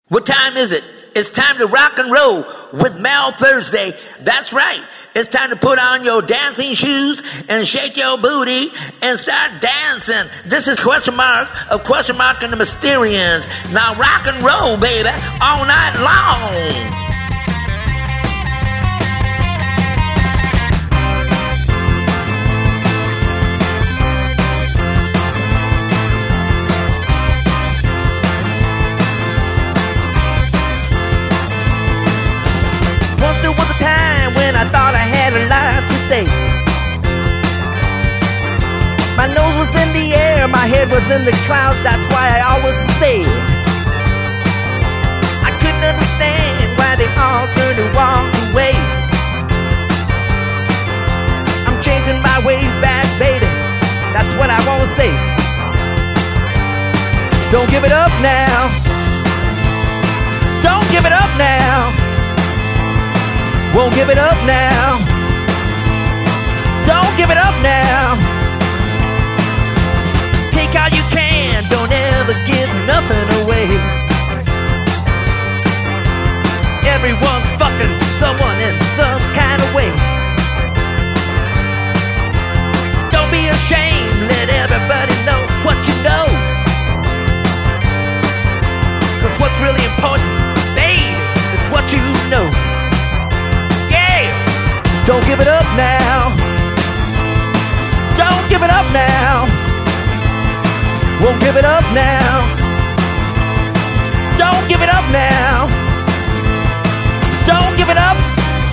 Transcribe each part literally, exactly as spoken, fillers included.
What time is it? It's time to rock and roll with Mal Thursday. That's right. It's time to put on your dancing shoes and shake your booty and start dancing. This is Question Mark of Question Mark and the Mysterians. Now rock and roll, baby, all night long. There was a time when I thought I had a lot to say. My nose was in the air, my head was in the clouds, that's why I always stayed. I couldn't understand why they all turned and walked away. I'm changing my ways back, baby, that's what I want to say. Don't give it up now. Don't give it up now. Won't give it up now. Don't give it up now. Take all you can, don't ever give nothing away. Everyone's fucking someone in some kind of way. Don't be ashamed, let everybody know what you know. Cause what's really important, babe, is what you know. Don't give it up now. Don't give it up now. Won't give it up now. Don't give it up now. Don't give it up.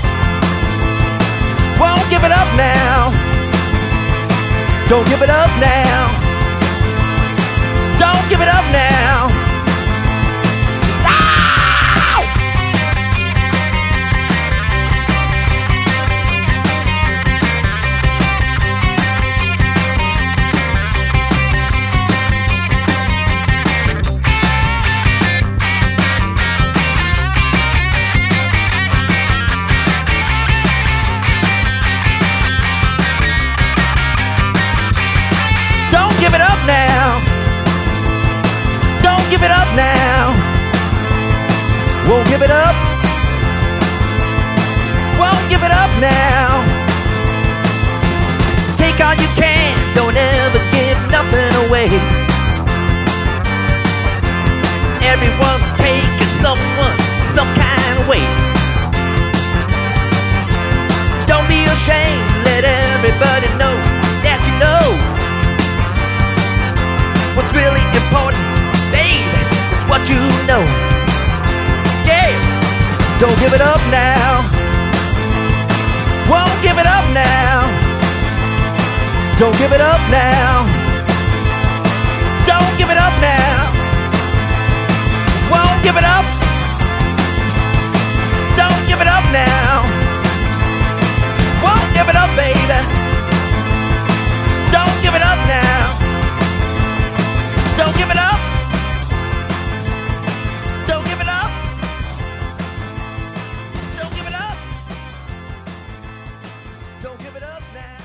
Won't give it up now. Don't give it up now. Don't give it up now. Give it up now. Don't give it up now. Won't give it up. Won't give it up now. Take all you can, don't ever give nothing away. Everyone's taking someone some kind of way. Don't be ashamed, let everybody know that you know. What's really important, baby, is what you know. Yeah, don't give it up now. Won't give it up now. Don't give it up now. Don't give it up now. Won't give it up. Don't give it up now. Won't give it up, baby. Don't give it up now. Don't give it up. Don't give it up. Don't give it up. Don't give it up now.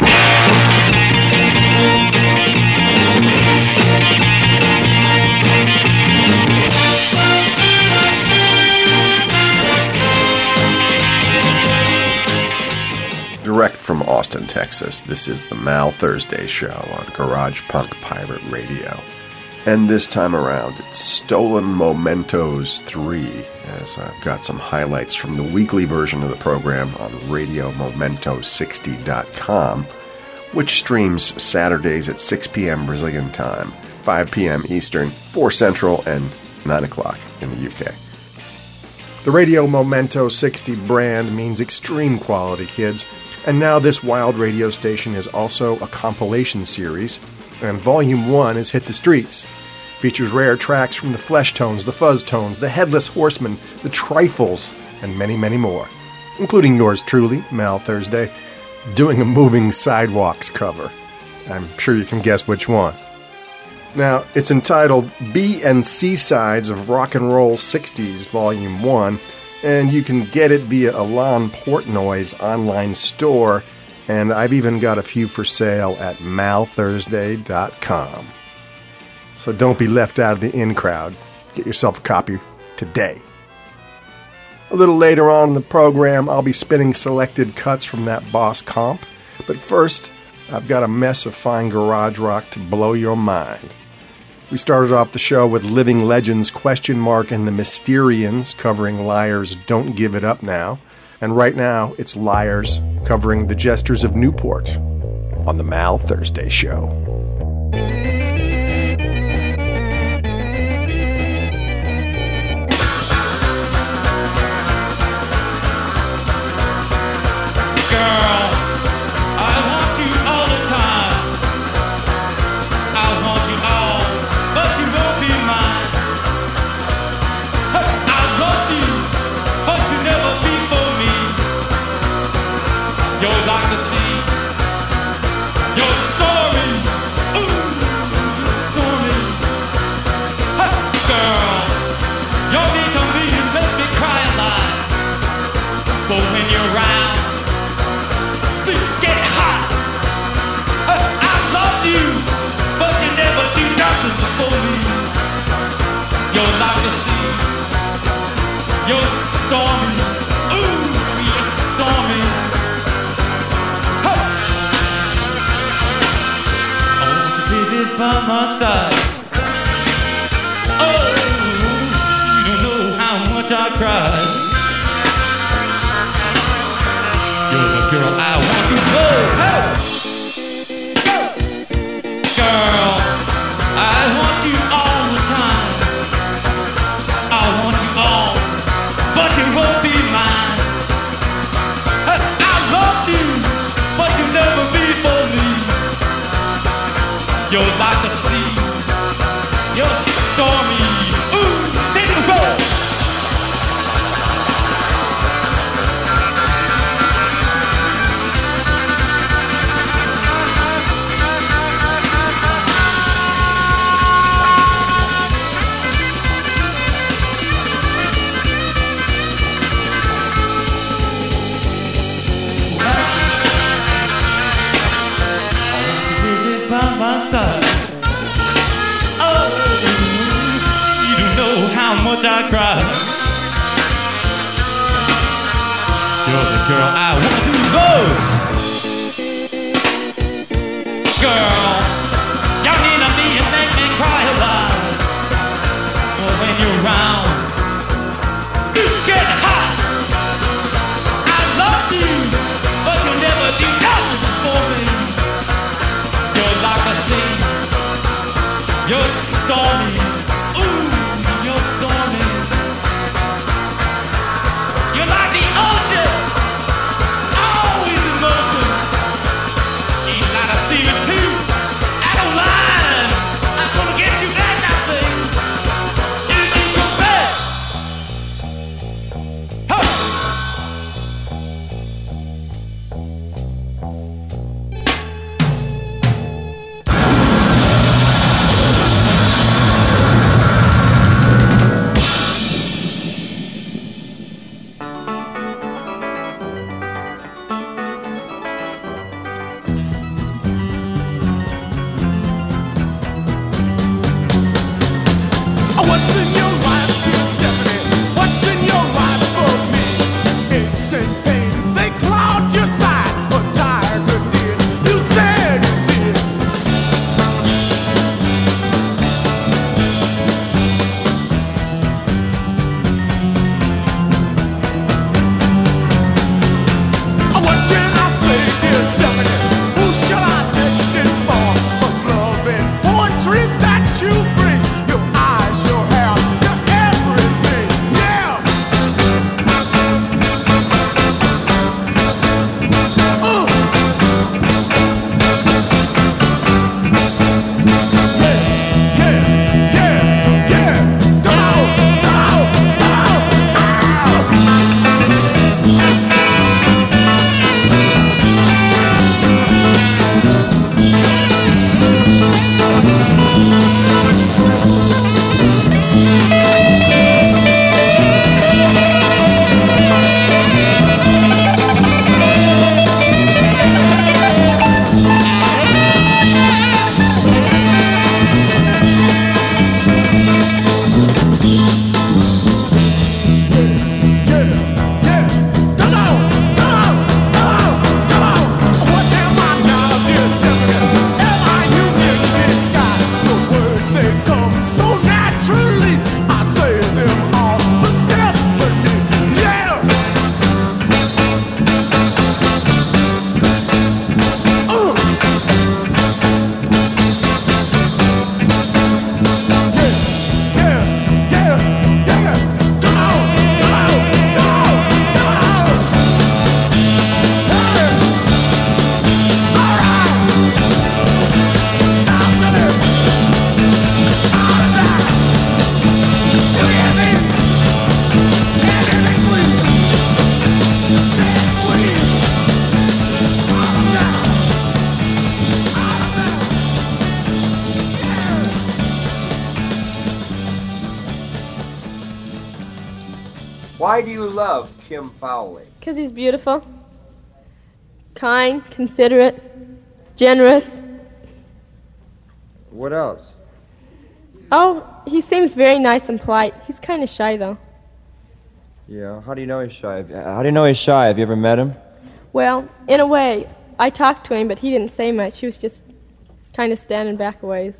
Direct from Austin, Texas, this is the Mal Thursday Show on Garage Punk Pirate Radio. And this time around, it's Stolen Mementos three, as I've got some highlights from the weekly version of the program on radio memento sixty dot com, which streams Saturdays at six p.m. Brazilian time, five p.m. Eastern, four Central, and nine o'clock in the U K. The Radio Memento sixty brand means extreme quality, kids, and now this wild radio station is also a compilation series, and Volume one has hit the streets. Features rare tracks from the Flesh Tones, the Fuzz Tones, the Headless Horsemen, the Trifles, and many, many more, including yours truly, Mal Thursday, doing a Moving Sidewalks cover. I'm sure you can guess which one. Now, it's entitled B and C Sides of Rock and Roll sixties Volume one, and you can get it via Alon Portnoy's online store, and I've even got a few for sale at mal thursday dot com. So don't be left out of the in crowd. Get yourself a copy today. A little later on in the program, I'll be spinning selected cuts from that Boss comp, but first, I've got a mess of fine garage rock to blow your mind. We started off the show with Living Legends Question Mark and the Mysterians covering Liars Don't Give It Up Now, and right now it's Liars covering the Jesters of Newport on the Mal Thursday Show. By my side. Oh, you don't know how much I cried. You're the girl I want to love. Hey! Girl, I want you all the time. I want you all, but you won't be mine. I love you, but you'll never be for me. You're like the sea, you're stormy. Ooh, take it away. By my side. Oh, you don't know how much I cry. You're the girl I want to love. Girl, y'all need to me and make me cry a lot. But when you're around, it's getting hot. I love you, but you'll never do nothing for me. You're like a sea, you're stormy, ooh, you're stormy. You're like the ocean, always in motion. Why do you love Kim Fowley? Because he's beautiful, kind, considerate, generous. What else? Oh, he seems very nice and polite. He's kind of shy, though. Yeah, how do you know he's shy? How do you know he's shy? Have you ever met him? Well, in a way, I talked to him, but he didn't say much. He was just kind of standing back a ways.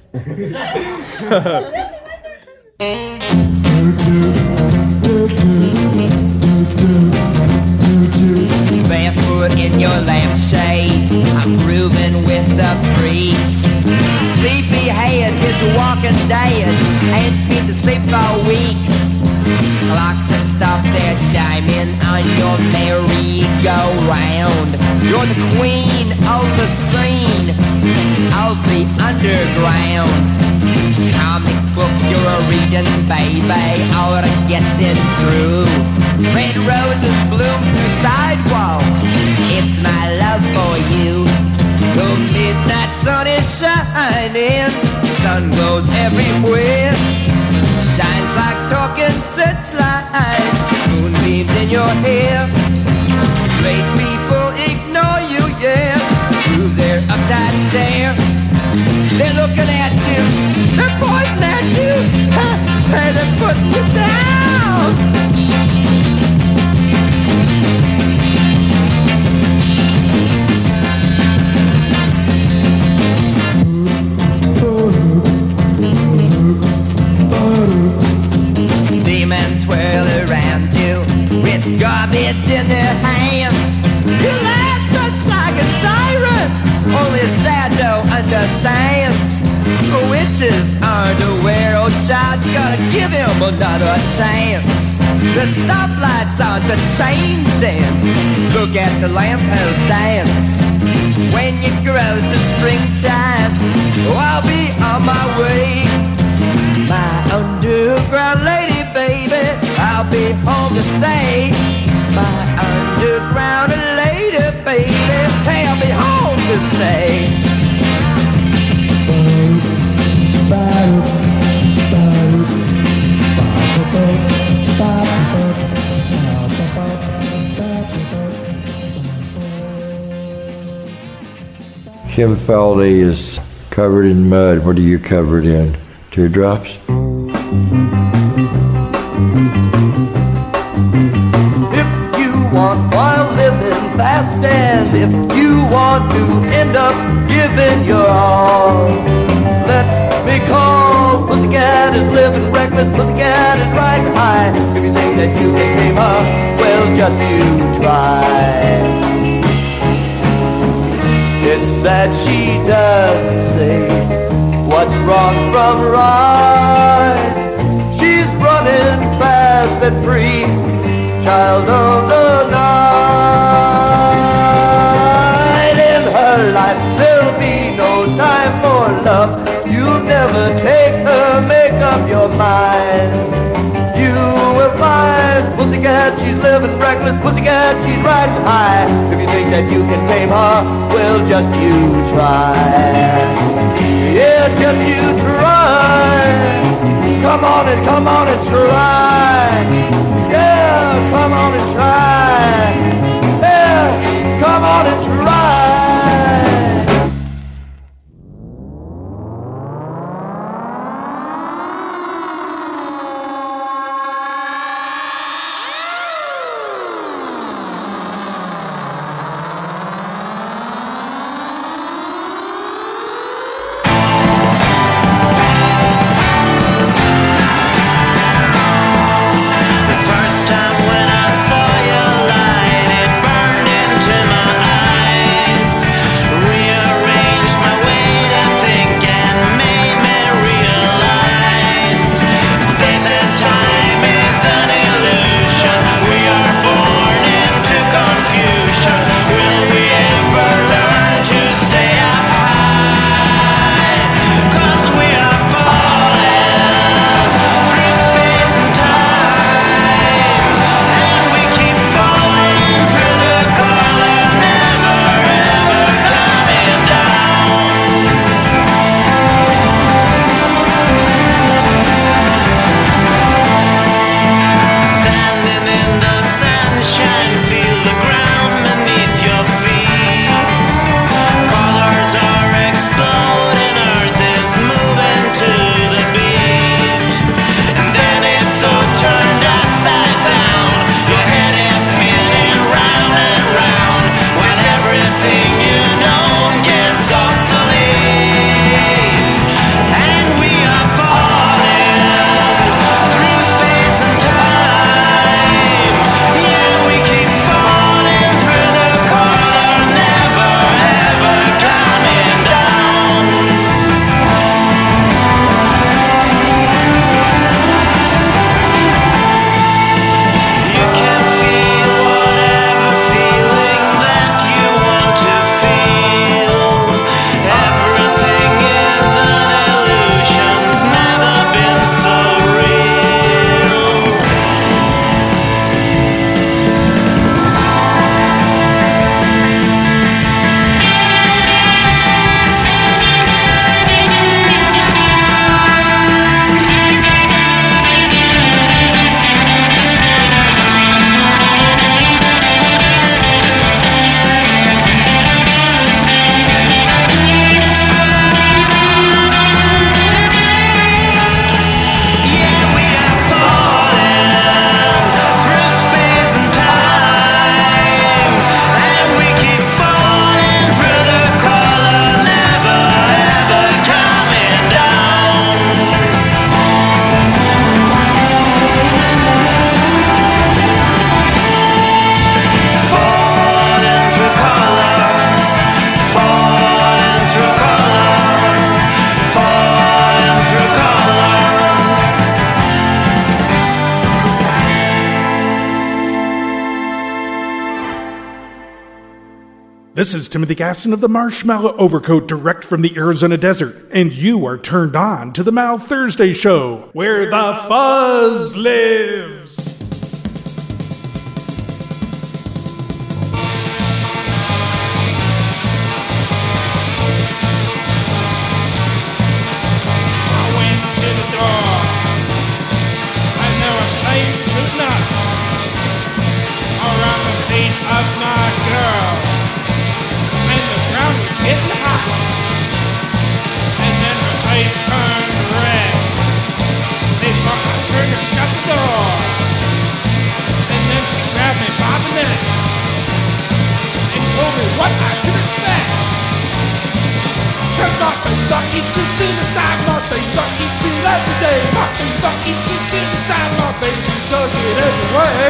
Barefoot in your lampshade, I'm grooving with the freaks. Sleepyhead is walking dead, ain't been to sleep for weeks. Clocks and stuff, they're chiming on your merry-go-round. You're the queen of the scene, of the underground. Comic books you're a reading, baby, or getting through. Red roses bloom through sidewalks, it's my love for you. The midnight sun is shining, sun glows everywhere. Shines like talking searchlights, moonbeams in your hair. Straight people ignore you, yeah, through their uptight stare. They're looking at you, they're pointing at you, hey, they're putting you down. Demons twirl around you with garbage in their hands. You laugh just like a siren, only Sado understands. The witches aren't aware, oh child, you gotta give him another chance. The stoplight's on the changing, look at the lamppost dance. When it grows to springtime, oh, I'll be on my way. My underground lady, baby, I'll be home to stay. My underground lady, baby, hey, I'll be home to stay. Kim Fowley is covered in mud. What are you covered in? Teardrops? If you want wild living fast, and if you want to end up giving your all, let me call. Pussycat is living reckless, Pussycat is riding high. If you think that you can tame her, well, just you try. It's that she doesn't say what's wrong from right. She's running fast and free, child of the night. In her life there'll be no time for love. You'll never take her, make up your mind. You will find Pussycat, she's living reckless, Pussycat, she's riding high. If you think that you can tame her, well, just you try. Yeah, just you try. Come on and come on and try. Yeah, come on and try. Yeah, come on and try. This is Timothy Gaston of the Marshmallow Overcoat, direct from the Arizona desert, and you are turned on to the Mal Thursday Show, where the fuzz lives. I went to the door, and there were flames shooting up around the feet of my girl. Was getting hot, and then her face turned red before I turned and shut the door. And then she grabbed me by the neck and told me what I should expect. Cause my baby eats the shit inside, my baby eats it every day. My baby eats the shit inside, my baby does it every way.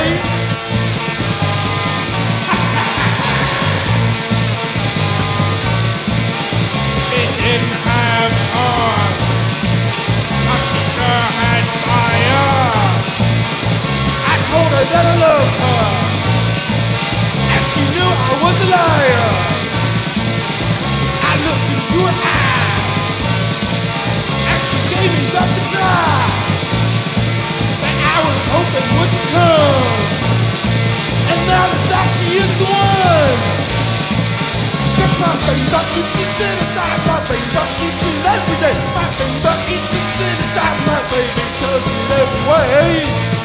Didn't have arms, but she sure had fire. I told her that I loved her, and she knew I was a liar. I looked into her eyes, and she gave me the surprise that I was hoping wouldn't come. And now it's that she is the one. My baby eats the shit inside, my baby eats it every day. My baby eats the shit inside, my baby does it every way.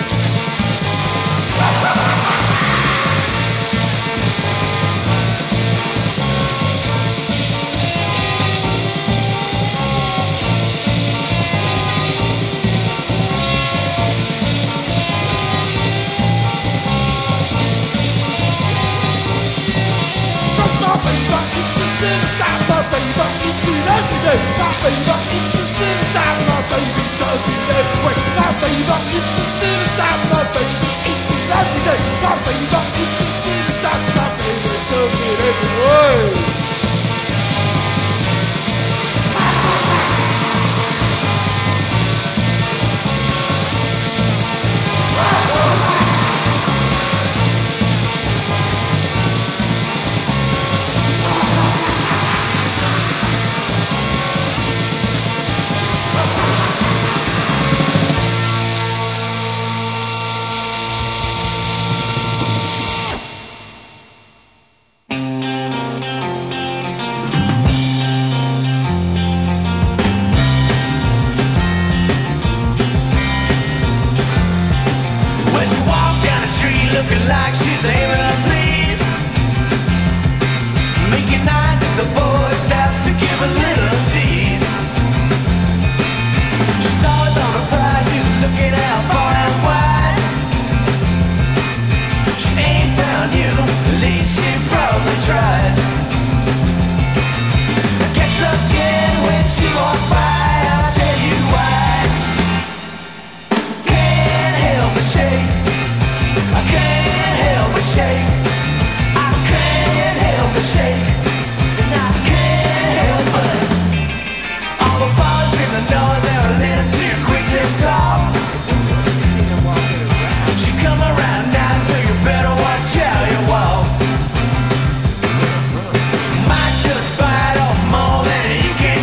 Inside my baby, eats it every day. My baby eats the shit inside, my baby does it every way. My baby eats the shit inside, my baby eats it every day. My baby eats the shit inside, my baby does it every way. Looking like she's aiming to please, making eyes at the boys out to give a little tease. She's always on the prize, she's looking out far and wide. She ain't found you, at least she probably tried. Gets so scared when she walks by, I'll tell you why. Can't help but shake, I can't help but shake. I can't help but shake. And I can't help but. All the bars in the know they're a little too quick to talk. She come around now, so you better watch how you walk. Might just bite off more than you can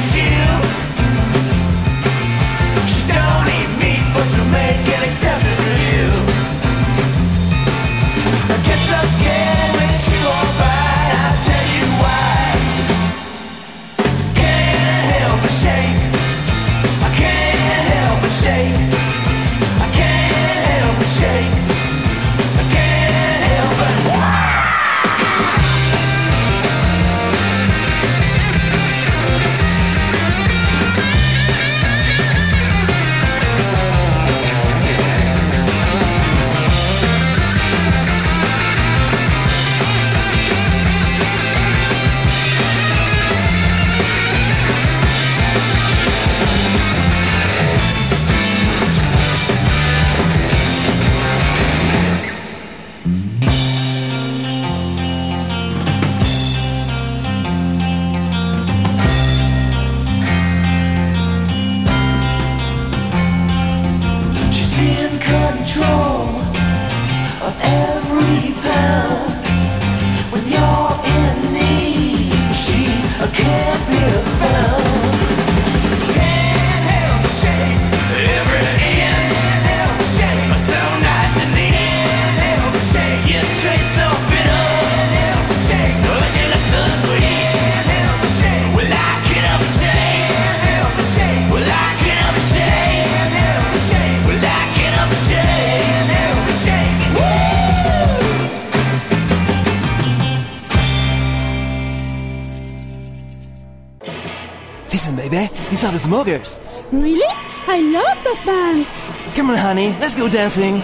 baby. These are the Smokers. Really? I love that band. Come on, honey. Let's go dancing.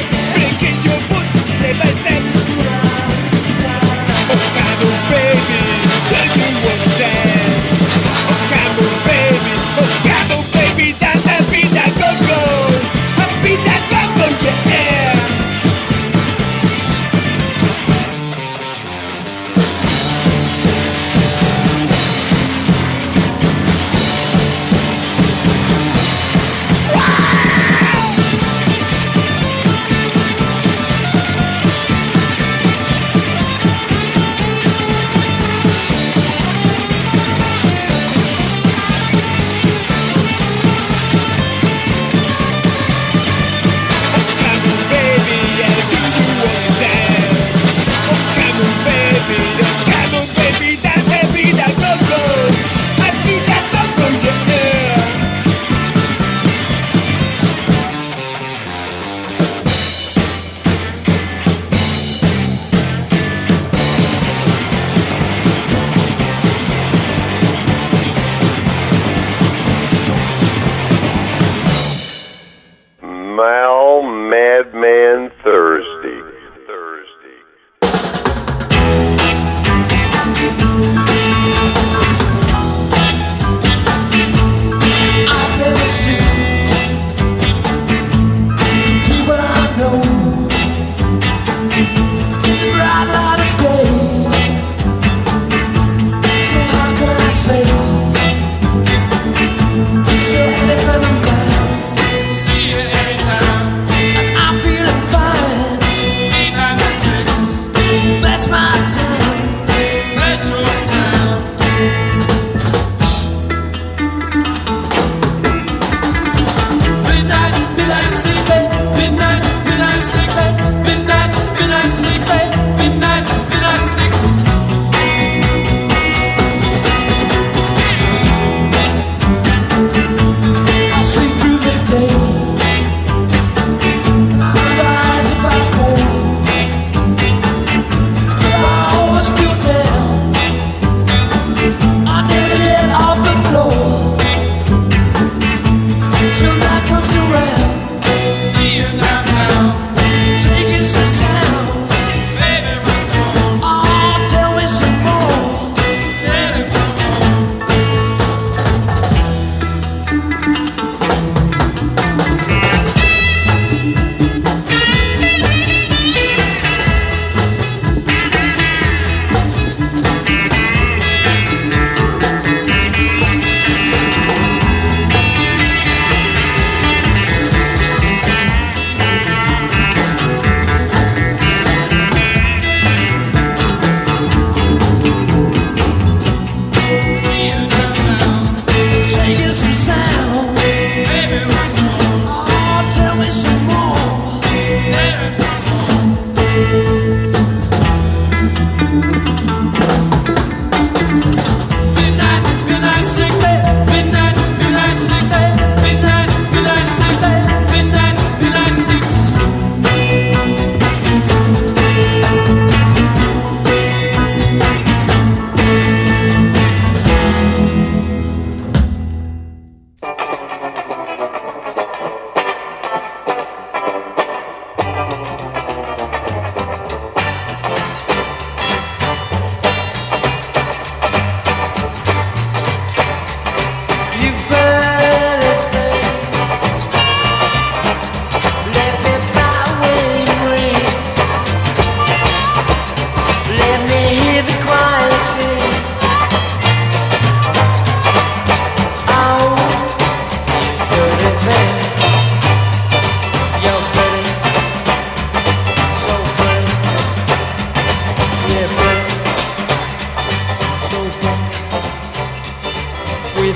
Baby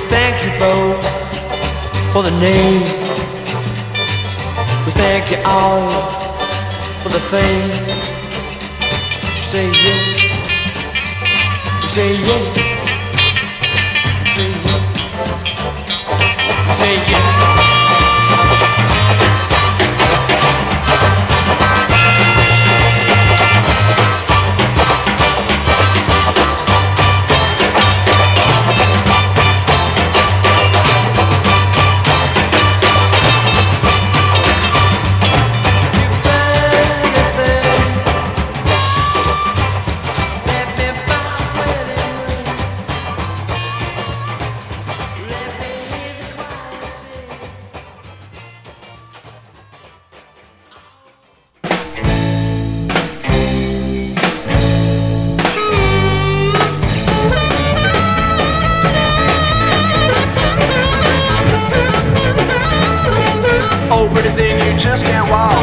thank you both for the name. We thank you all for the fame. Say yeah. Say yeah. Say yeah. Say yeah. Oh, pretty thing, you just can't walk.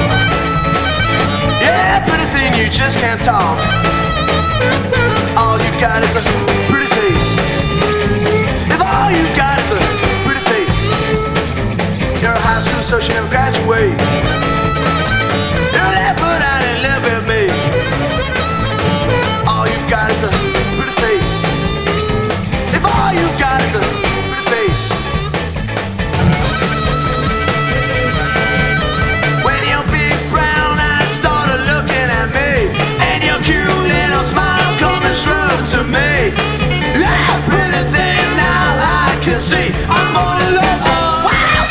Yeah, pretty thing, you just can't talk. All you got is a pretty face. If all you got is a pretty face, you're a high school, so she never graduate. You're that put out and live with me. All you got is a pretty face. If all you got is a pretty face. When your big brown eyes started looking at me, and your cute little smile coming straight to me, that pretty thing now I can see. I'm gonna love her. Wow!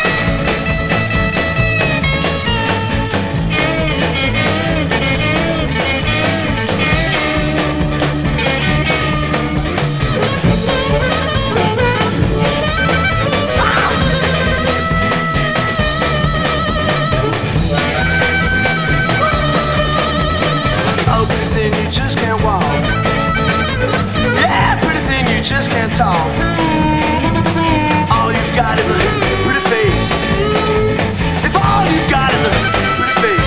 Oh, pretty thing, you just can't walk. Yeah, pretty thing, you just can't talk. All you got is a pretty face. If all you got is a pretty face.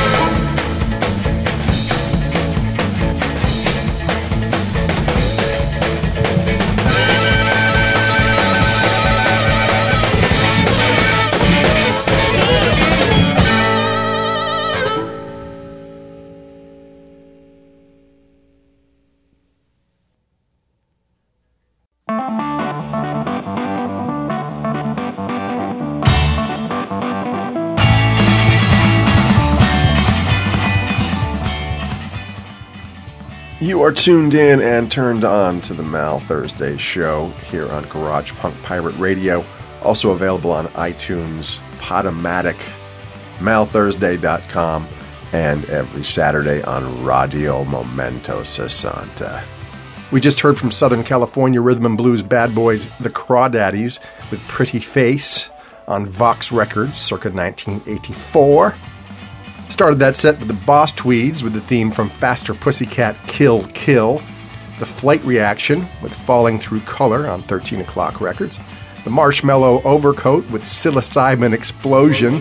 You are tuned in and turned on to the Mal Thursday show here on Garage Punk Pirate Radio. Also available on iTunes, Podomatic, mal thursday dot com, and every Saturday on Radio Momento Sessanta. We just heard from Southern California rhythm and blues bad boys, the Crawdaddies, with Pretty Face on Vox Records circa nineteen eighty-four. Started that set with the Boss Tweeds with the theme from Faster Pussycat Kill Kill. The Flight Reaction with Falling Through Color on thirteen o'clock Records. The Marshmallow Overcoat with Psilocybin Explosion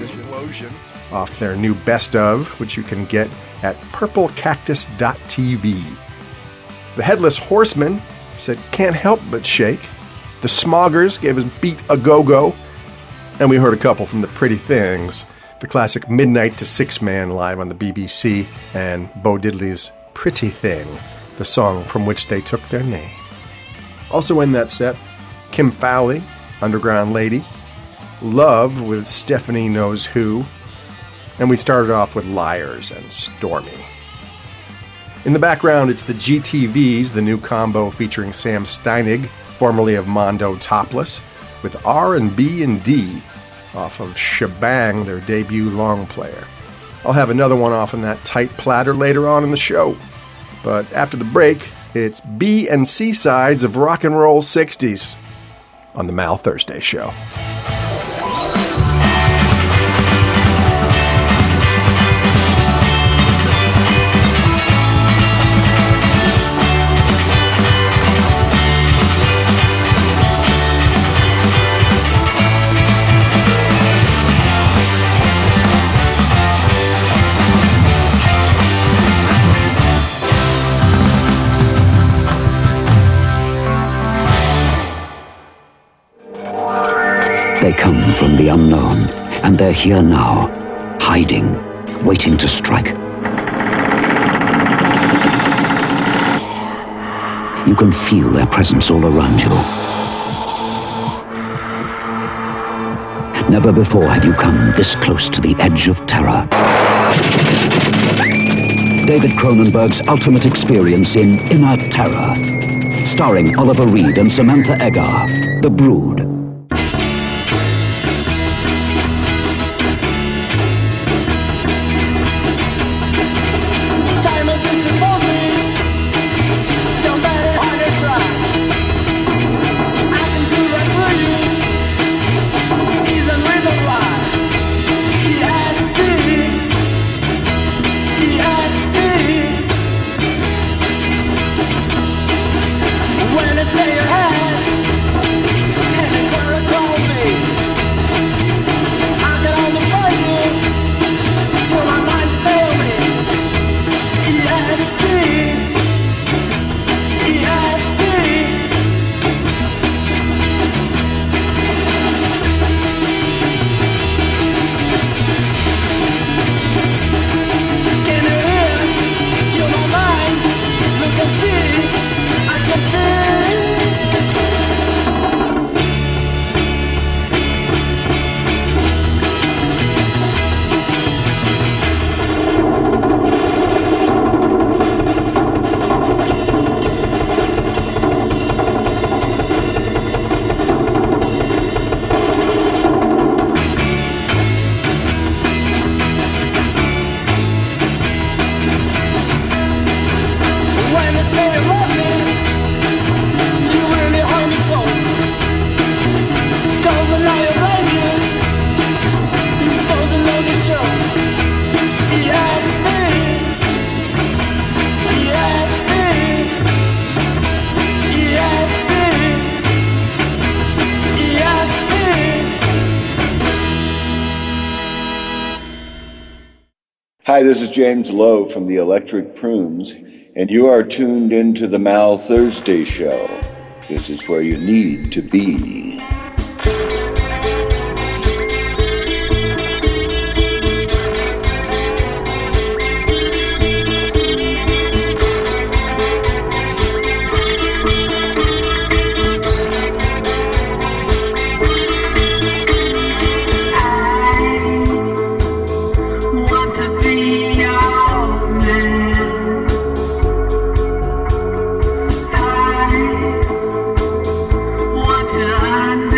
off their new Best Of, which you can get at purple cactus dot t v. The Headless Horseman said can't help but shake. The Smoggers gave us Beat a Go-Go. And we heard a couple from the Pretty Things. The classic Midnight to Six Man live on the B B C, and Bo Diddley's Pretty Thing, the song from which they took their name. Also in that set, Kim Fowley, Underground Lady, Love with Stephanie Knows Who, and we started off with Liars and Stormy. In the background, it's the G T Vs, the new combo featuring Sam Steinig, formerly of Mondo Topless, with R and B and D, off of Shebang, their debut long player. I'll have another one off on that tight platter later on in the show. But after the break, it's B and C sides of Rock and Roll sixties on the Mal Thursday show. They come from the unknown, and they're here now, hiding, waiting to strike. You can feel their presence all around you. Never before have you come this close to the edge of terror. David Cronenberg's ultimate experience in Inner Terror, starring Oliver Reed and Samantha Eggar, The Brood. Hi, this is James Lowe from the Electric Prunes, and you are tuned into the Mal Thursday Show. This is where you need to be. To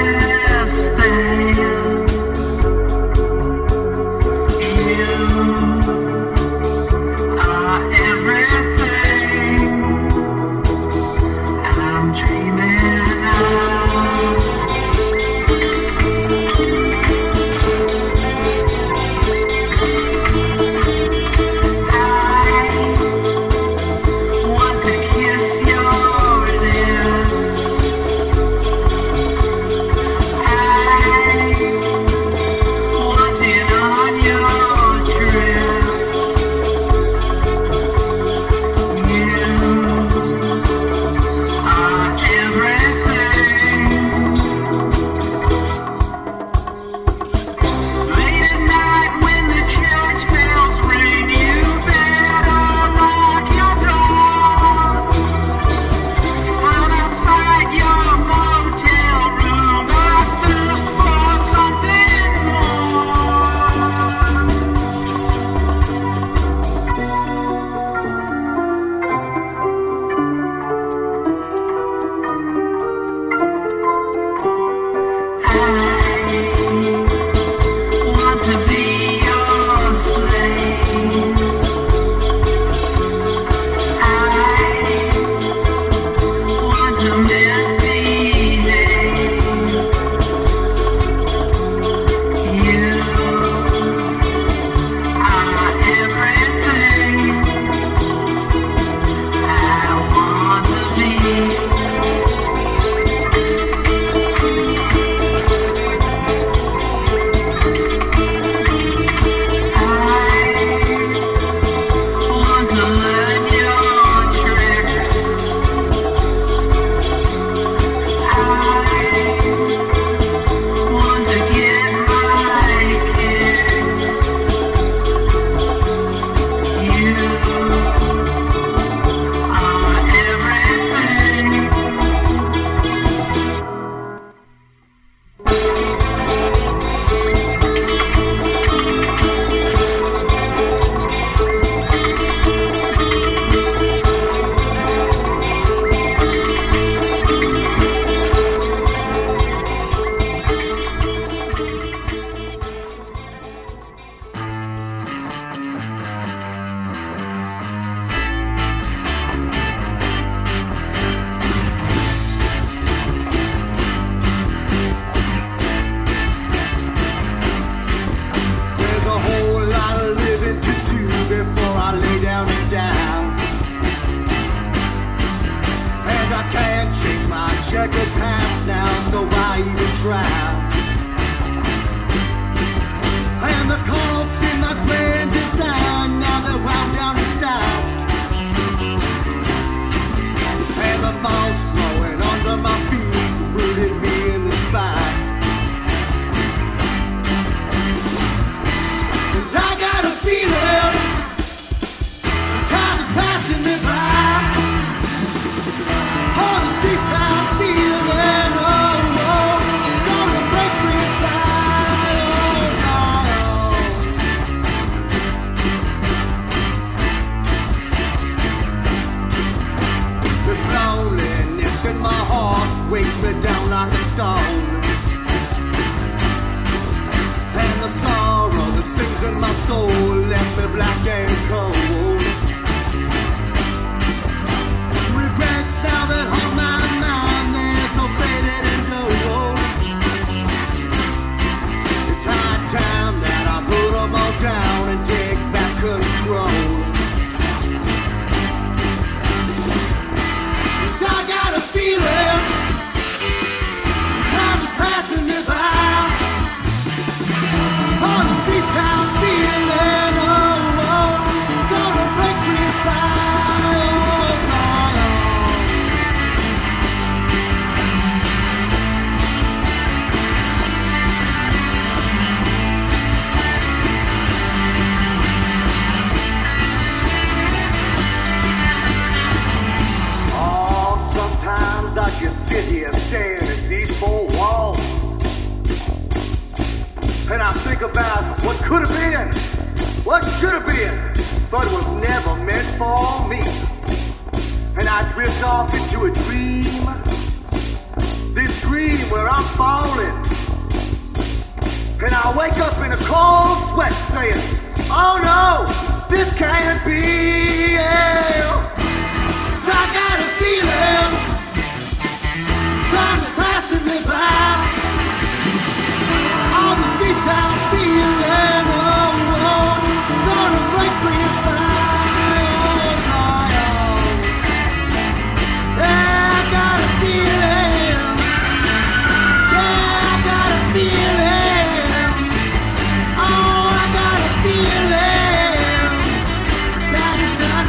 weighs me down like a stone. And the sorrow that sings in my soul left me black and cold. Regrets now that hold my mind, they're so faded and gold. It's high time that I put them all down and take back control. I got a feeling time is passing me by. On the street I'm feeling, oh, oh, gonna break me by, oh, oh. Oh, sometimes I just sit here staring at these four walls. And I think about what could have been, what should have been, but was never meant for me. And I drift off into a dream, this dream where I'm falling. And I wake up in a cold sweat saying, oh no, this can't be. Yeah. I got a feeling, time is passing me by. On the streets I'm feeling, oh, oh, gonna break free and fly, oh, oh. Yeah, I got a feeling, yeah, I got a feeling, oh, I got a feeling, that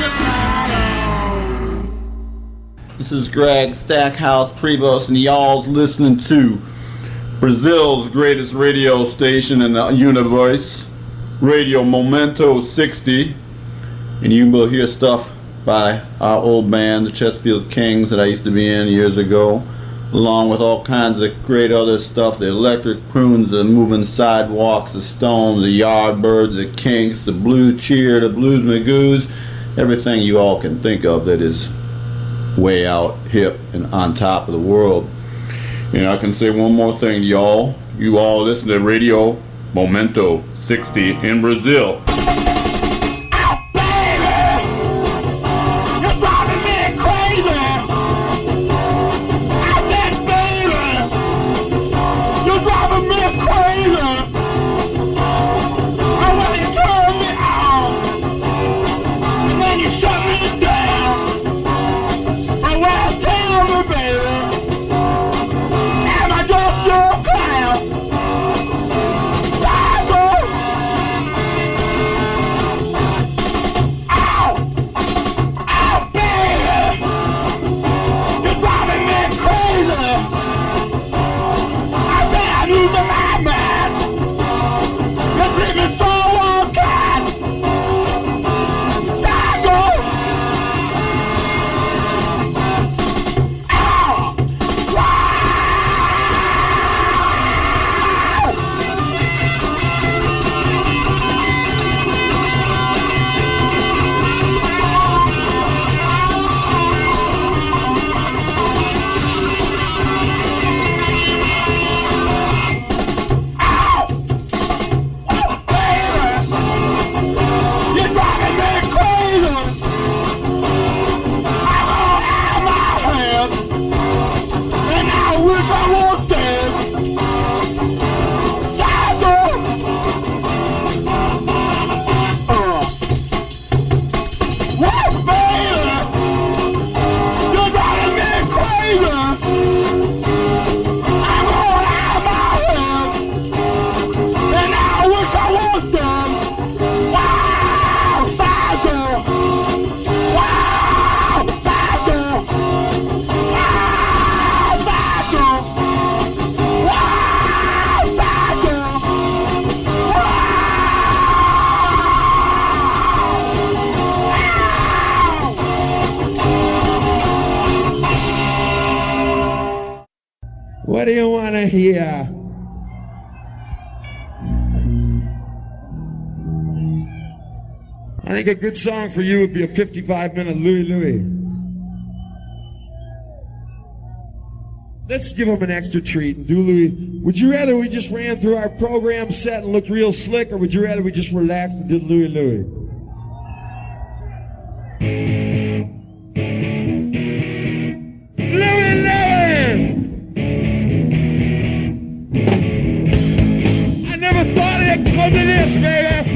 it's time to fly on. This is Greg Stackhouse Prevost, and y'all's listening to Brazil's greatest radio station in the universe, Radio Momento sixty, and you will hear stuff by our old band, the Chesterfield Kings, that I used to be in years ago, along with all kinds of great other stuff, the Electric Prunes, the Moving Sidewalks, the Stones, the Yardbirds, the Kinks, the Blue Cheer, the Blues Magoos, everything you all can think of that is way out, hip, and on top of the world. And I can say one more thing to y'all. You all listen to Radio Momento sixty in Brazil. What do you want to hear? I think a good song for you would be a fifty-five minute Louie Louie. Let's give them an extra treat and do Louis. Would you rather we just ran through our program set and looked real slick, or would you rather we just relaxed and did Louis Louis? Louis Louis! I never thought it'd come to this, baby!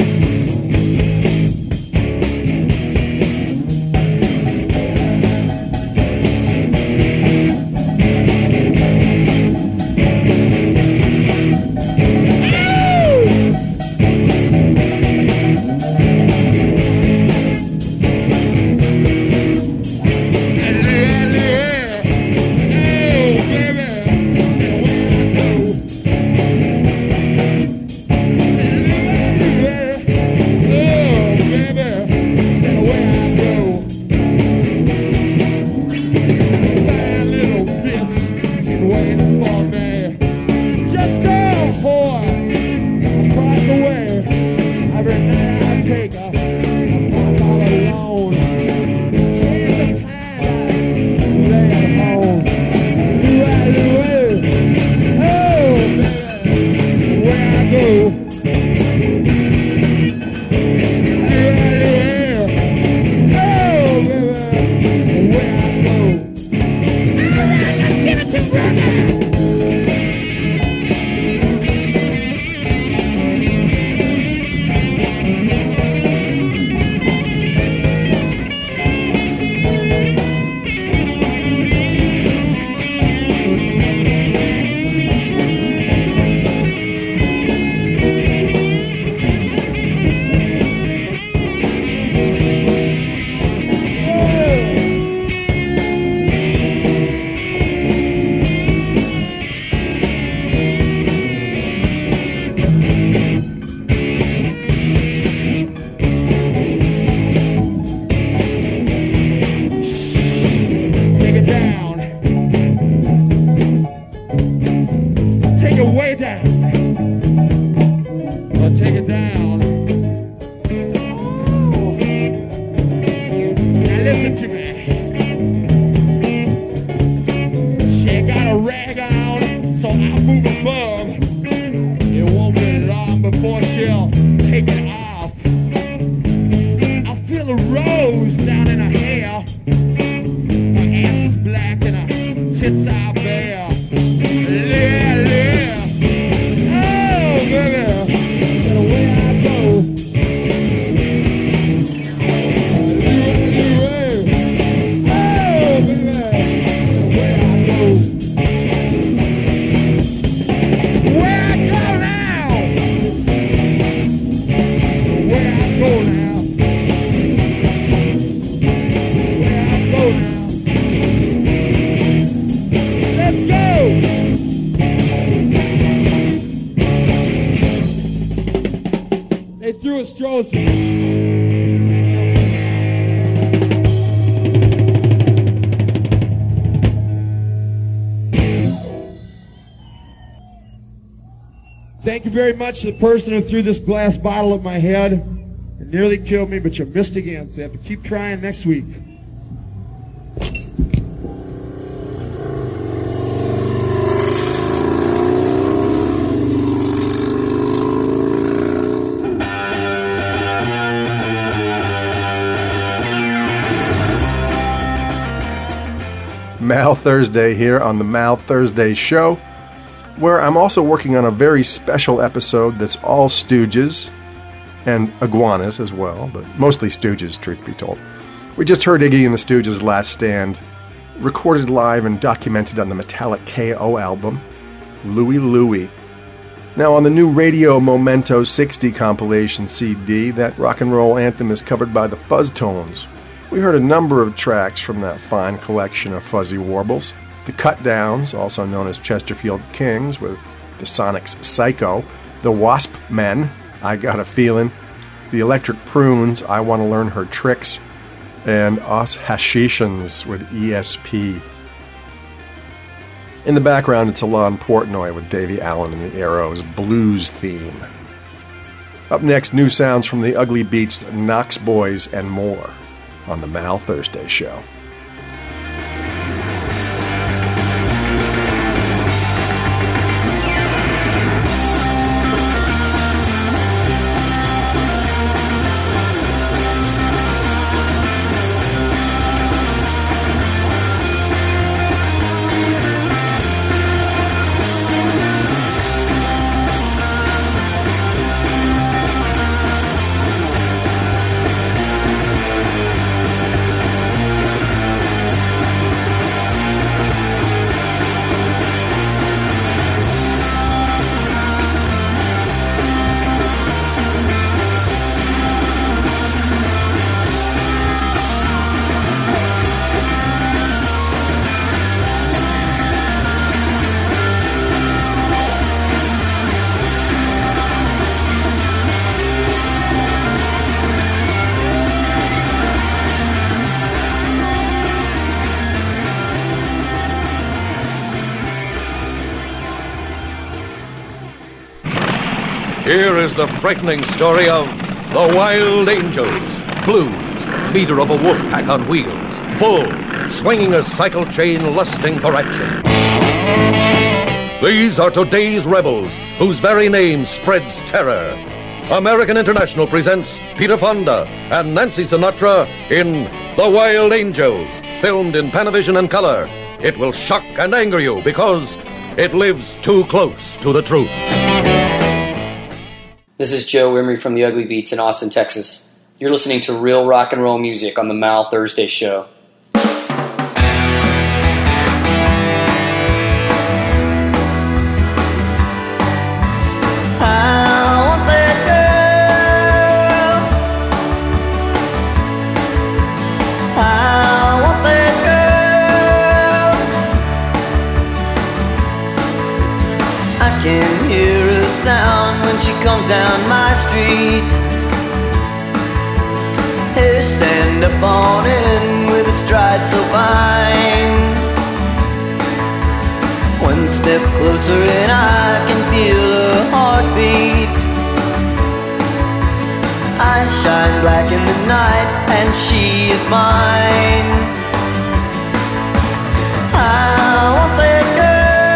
Thank you very much to the person who threw this glass bottle at my head. It nearly killed me, but you missed again, so you have to keep trying next week. Mal Thursday here on the Mal Thursday Show, where I'm also working on a very special episode that's all Stooges and iguanas as well, but mostly Stooges, truth be told. We just heard Iggy and the Stooges' Last Stand, recorded live and documented on the Metallic K O album, Louie Louie. Now on the new Radio Momento sixty compilation C D, that rock and roll anthem is covered by the Fuzztones. We heard a number of tracks from that fine collection of fuzzy warbles. The Cut Downs, also known as Chesterfield Kings, with the Sonics Psycho. The Wasp Men, I Got a Feelin'. The Electric Prunes, I Want to Learn Her Tricks. And Us Hashishans with E S P. In the background, it's Alon Portnoy with Davey Allen and the Arrows blues theme. Up next, new sounds from the Ugly Beats, the Knox Boys, and more on the Mal Thursday Show. Here is the frightening story of the Wild Angels. Blues, leader of a wolf pack on wheels. Bull, swinging a cycle chain, lusting for action. These are today's rebels, whose very name spreads terror. American International presents Peter Fonda and Nancy Sinatra in The Wild Angels, filmed in Panavision and color. It will shock and anger you because it lives too close to the truth. This is Joe Emery from the Ugly Beats in Austin, Texas. You're listening to real rock and roll music on the Mal Thursday Show. Comes down my street. Hair stand up on end with a stride so fine. One step closer and I can feel her heartbeat. Eyes shine black in the night and she is mine. I want that girl.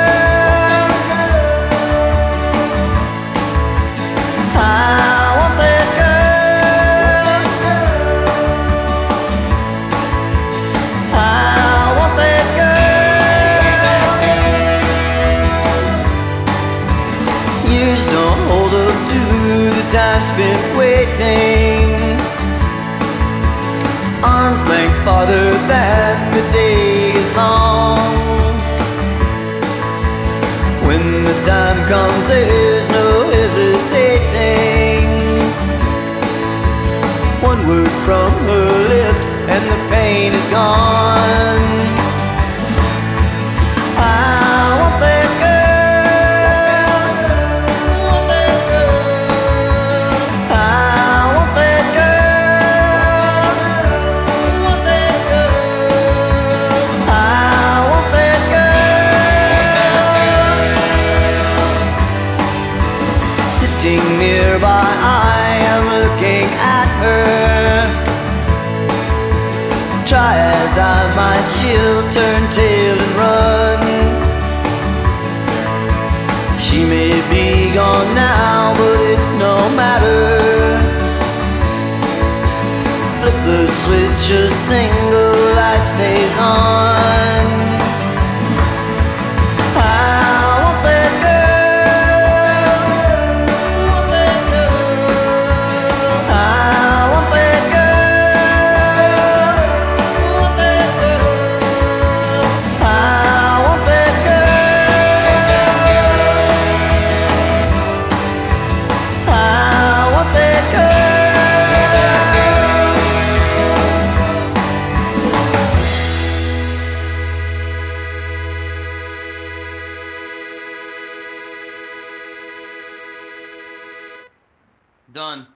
I want that girl. I want that girl. Years don't hold up to the time spent waiting. Arms length farther than the day is long. When the time comes, there's no hesitating. One word from her lips and the pain is gone. I want that girl. I want that girl. I want that girl. I want that girl. I want that girl. Sitting nearby, I am looking at her. Try as I might, she'll turn tail and run. She may be gone now, but it's no matter. Flip the switch, a single light stays on. I want that girl. I want that girl. I want that girl. I want that girl. I want that girl. I want that girl. Done.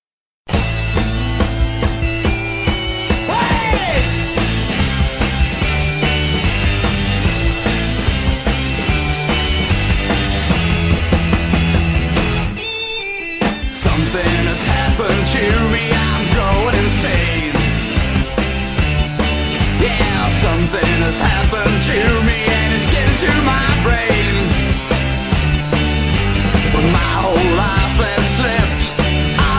Something has happened to me, I'm going insane. Yeah, something has happened to me and it's getting to my brain. But my whole life has slipped out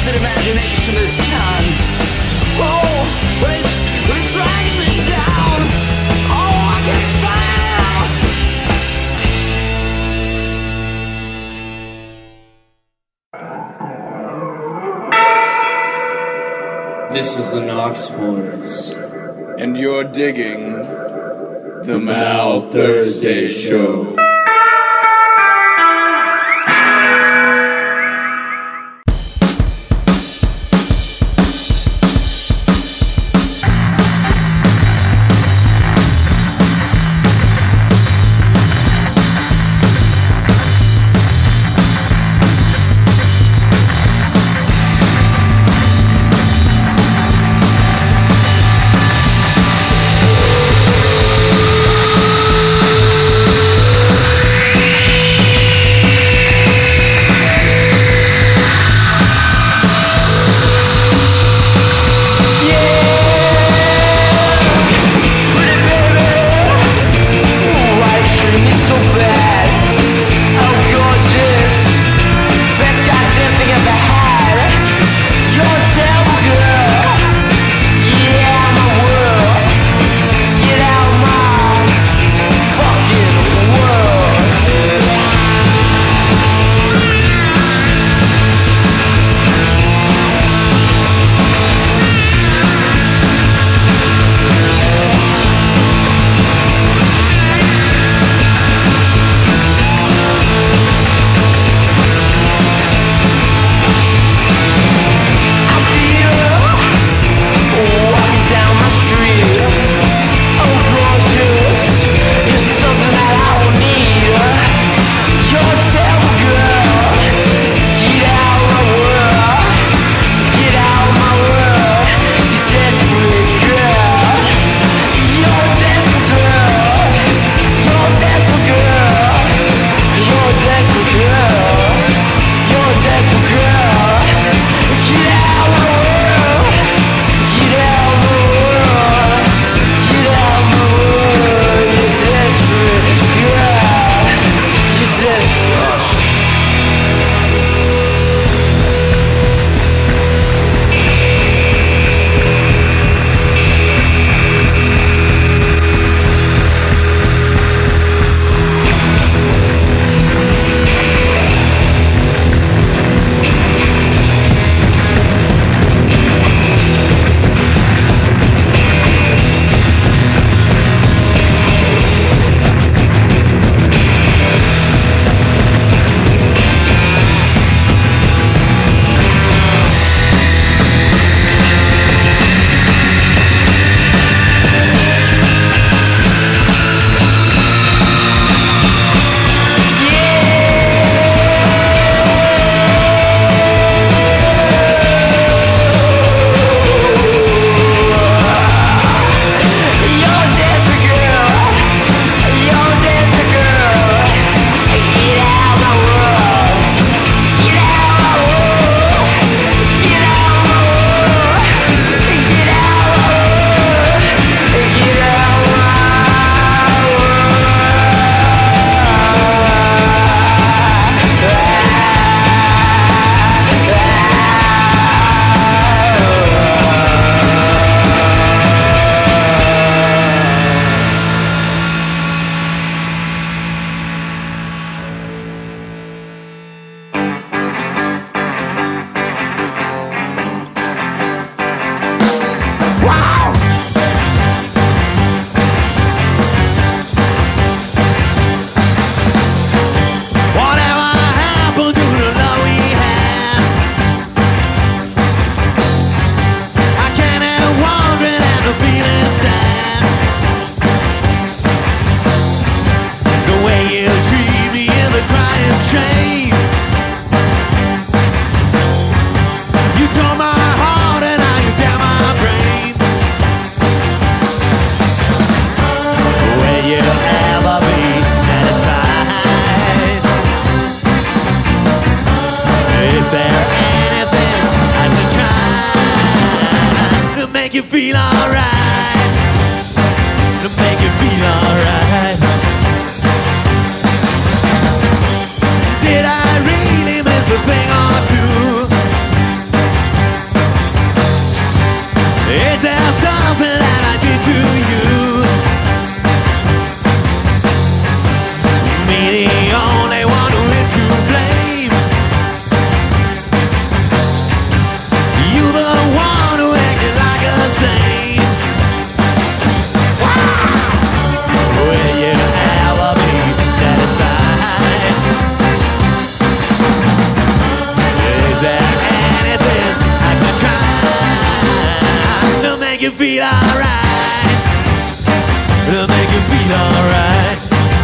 twisted imagination this time. Oh, but it's, but it's dragging me down. Oh, I can't stand. This is the Knox Boys. And you're digging the Mal Thursday Show. make you feel alright. To make you feel alright. Did I make you feel alright. It'll make you feel alright.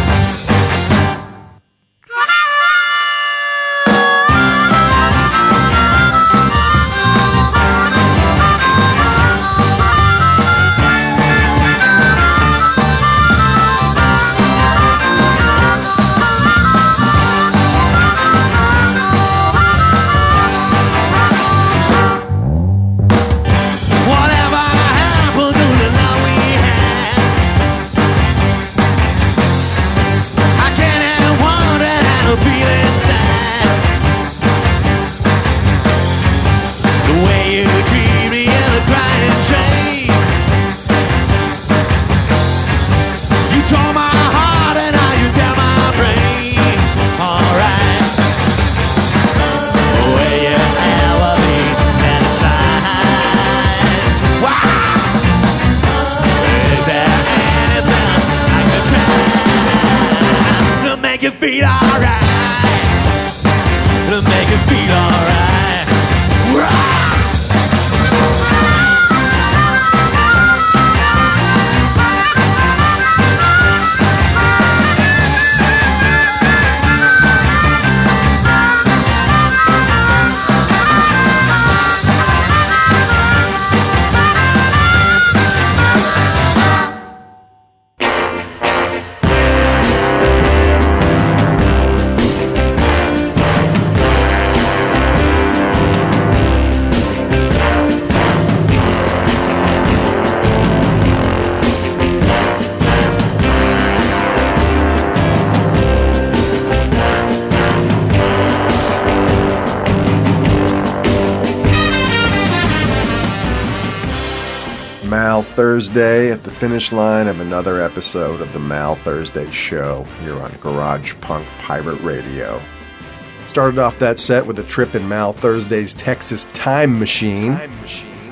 Thursday at the finish line of another episode of the Mal Thursday Show here on Garage Punk Pirate Radio. Started off that set with a trip in Mal Thursday's Texas Time Machine. Time Machine.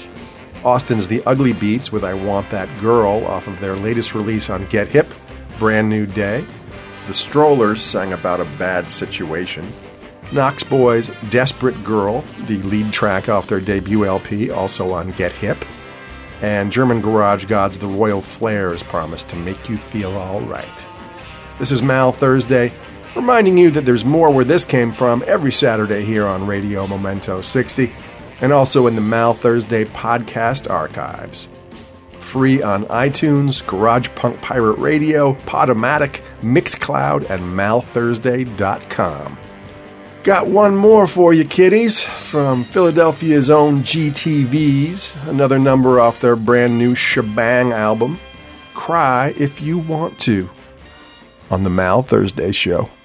Austin's The Ugly Beats with I Want That Girl off of their latest release on Get Hip, Brand New Day. The Strollers sang about a bad situation. Knox Boys' Desperate Girl, the lead track off their debut L P, also on Get Hip. And German Garage Gods' The Royal Flares promise to make you feel all right. This is Mal Thursday, reminding you that there's more where this came from every Saturday here on Radio Memento sixty, and also in the Mal Thursday podcast archives. Free on iTunes, Garage Punk Pirate Radio, Podomatic, Mixcloud, and mal thursday dot com. Got one more for you, kiddies, from Philadelphia's own G T Vs, another number off their brand new Shebang album, Cry If You Want To, on the Mal Thursday Show.